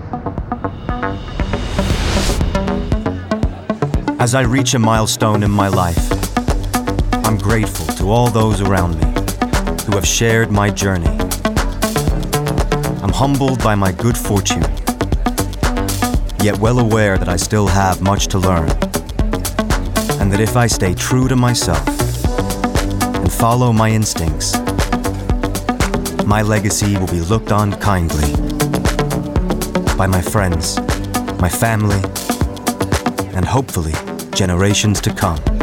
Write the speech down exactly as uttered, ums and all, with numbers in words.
As I reach a milestone in my life, I'm grateful to all those around me who have shared my journey. I'm humbled by my good fortune, yet well aware that I still have much to learn, and that if I stay true to myself and follow my instincts, my legacy will be looked on kindly by my friends, my family, and hopefully generations to come.